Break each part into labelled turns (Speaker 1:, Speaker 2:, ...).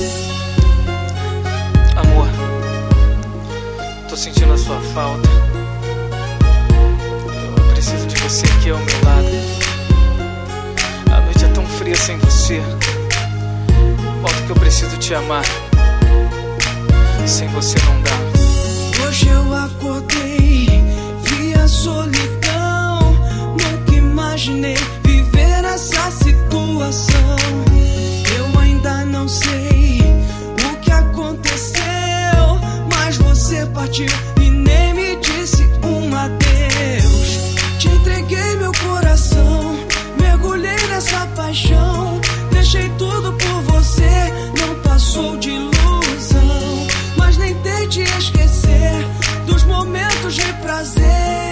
Speaker 1: Amor, tô sentindo a sua falta. Eu preciso de você aqui ao meu lado. A noite é tão fria sem você. Volta que eu preciso te amar. Sem você não dá.
Speaker 2: Hoje eu acordei, vi a solidão. Nunca imaginei viver essa situação. Eu ainda não sei o que aconteceu, mas você partiu e nem me disse um adeus. Te entreguei meu coração, mergulhei nessa paixão. Deixei tudo por você, não passou de ilusão. Mas nem tente esquecer dos momentos de prazer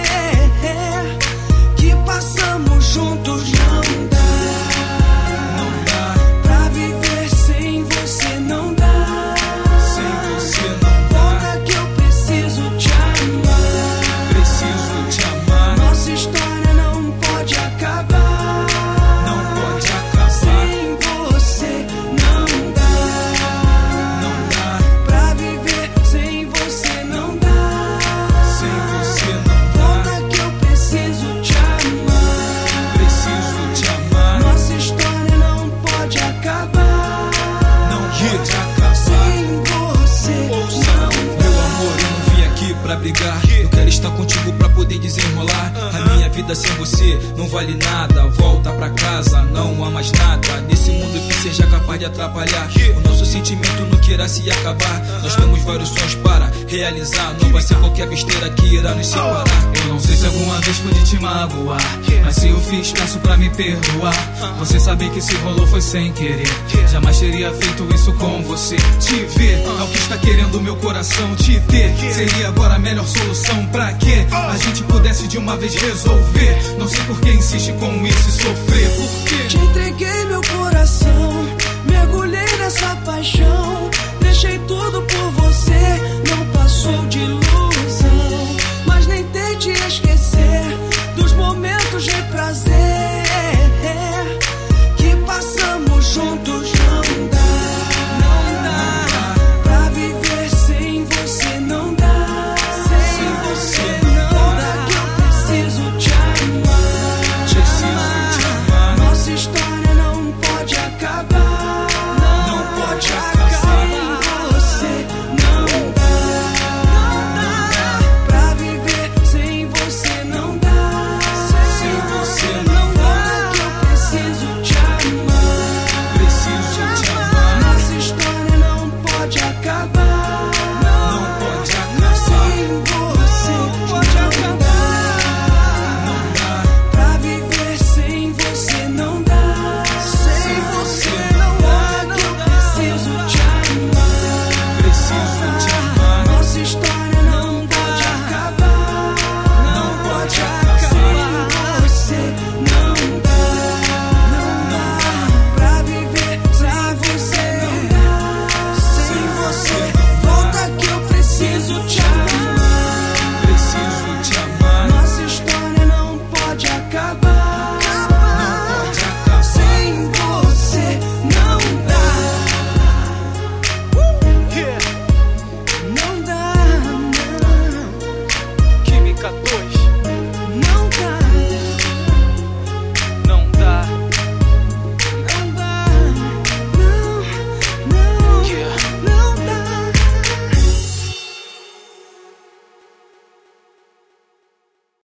Speaker 2: que passamos juntos. Não dá, não dá pra viver sem você, não dá.
Speaker 3: Sem você não dá.
Speaker 2: Volta que eu preciso te amar.
Speaker 3: Preciso te amar.
Speaker 2: Nossa história não pode acabar.
Speaker 3: Não pode acabar.
Speaker 2: Sem você não dá.
Speaker 3: Não dá.
Speaker 2: Pra viver sem você não dá.
Speaker 3: Sem você não dá.
Speaker 2: Volta que eu preciso te amar.
Speaker 3: Preciso te amar.
Speaker 2: Nossa história não pode acabar.
Speaker 3: Não pode acabar.
Speaker 2: Sem você não
Speaker 3: Meu amor, eu não vim aqui pra brigar. Eu quero estar contigo pra poder desenrolar. A minha vida sem você não vale nada. Volta pra casa, não há mais nada nesse mundo que seja capaz de atrapalhar o nosso sentimento, não queira se acabar. Nós temos vários sonhos para realizar. Não vai ser qualquer besteira que irá nos separar.
Speaker 1: Eu não sei se alguma vez pude te magoar, mas se eu fiz, peço pra me perdoar. Você sabe que se rolou foi sem querer. Jamais teria feito isso com você. Te ver é o que está querendo meu coração. Te ter seria agora a melhor solução. Pra que a gente pudesse de uma vez resolver. Não sei por que insiste com isso e sofrer. Por quê?
Speaker 2: te entreguei meu coração, mergulhei nessa paixão. Deixei tudo por você, não passou de ilusão.